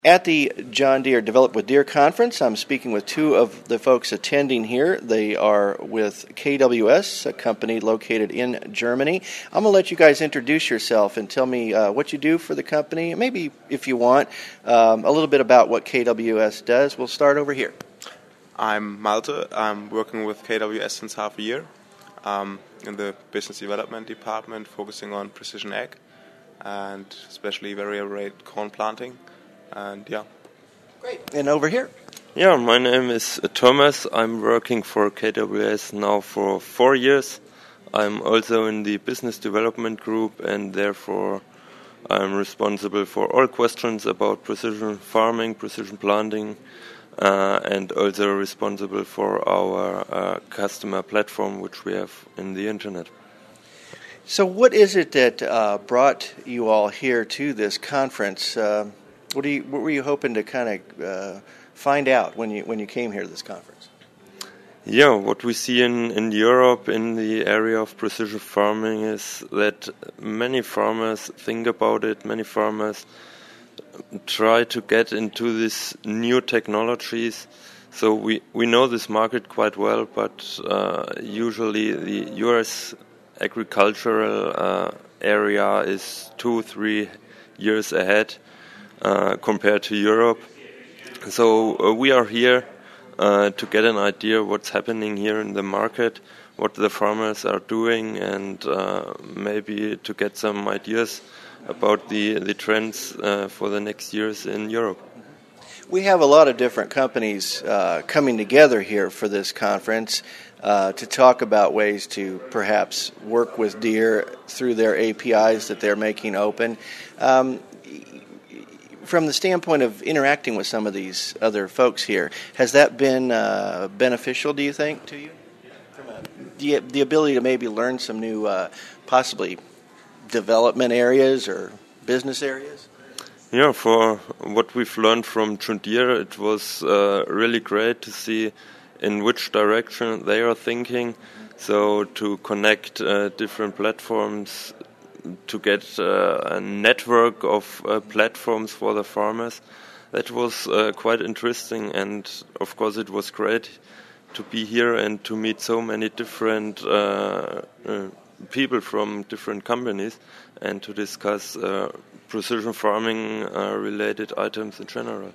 At the John Deere Develop with Deere conference, I'm speaking with two of the folks attending here. They are with KWS, a company located in Germany. I'm going to let you guys introduce yourself and tell me what you do for the company. Maybe, if you want, a little bit about what KWS does. We'll start over here. I'm Malte. I'm working with KWS since half a year in the business development department, focusing on precision ag and especially variable rate corn planting. And yeah. Great. And over here? Yeah, my name is Thomas. I'm working for KWS now for 4 years. I'm also in the business development group, and therefore I'm responsible for all questions about precision farming, precision planting, and also responsible for our customer platform, which we have in the internet. So what is it that brought you all here to this conference? What were you hoping to kind of find out when you came here to this conference? Yeah, what we see in Europe in the area of precision farming is that many farmers think about it. Many farmers try to get into these new technologies. So we know this market quite well, but usually the US agricultural area is 2-3 years ahead compared to Europe. So we are here to get an idea what's happening here in the market, what the farmers are doing, and maybe to get some ideas about the trends for the next years in Europe. We have a lot of different companies coming together here for this conference to talk about ways to perhaps work with Deere through their APIs that they're making open. From the standpoint of interacting with some of these other folks here, has that been beneficial, do you think, to you? The ability to maybe learn some new, possibly development areas or business areas? Yeah, for what we've learned from John Deere, it was really great to see in which direction they are thinking. So to connect different platforms, to get a network of platforms for the farmers. That was quite interesting, and of course it was great to be here and to meet so many different people from different companies and to discuss precision farming related items in general.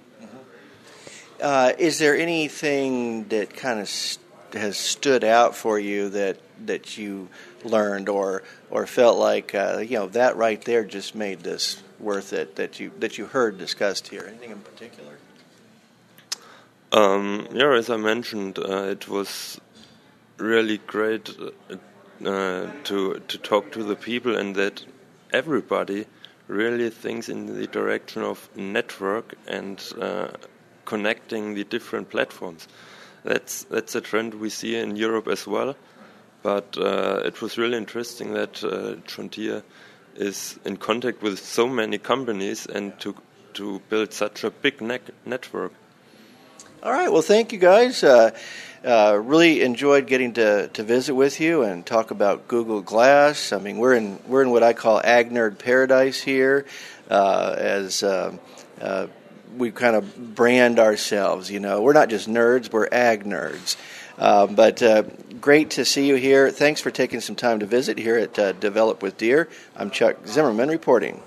Is there anything that kind of has stood out for you that you learned or felt like that right there just made this worth it, that you heard discussed here? Anything in particular? As I mentioned, it was really great to talk to the people, and that everybody really thinks in the direction of network and connecting the different platforms. That's a trend we see in Europe as well. But it was really interesting that John Deere is in contact with so many companies and to build such a big network. All right. Well, thank you guys. Really enjoyed getting to visit with you and talk about Google Glass. I mean, we're in what I call ag nerd paradise here, as we kind of brand ourselves. We're not just nerds; we're ag nerds. But great to see you here. Thanks for taking some time to visit here at Develop with Deere. I'm Chuck Zimmerman reporting.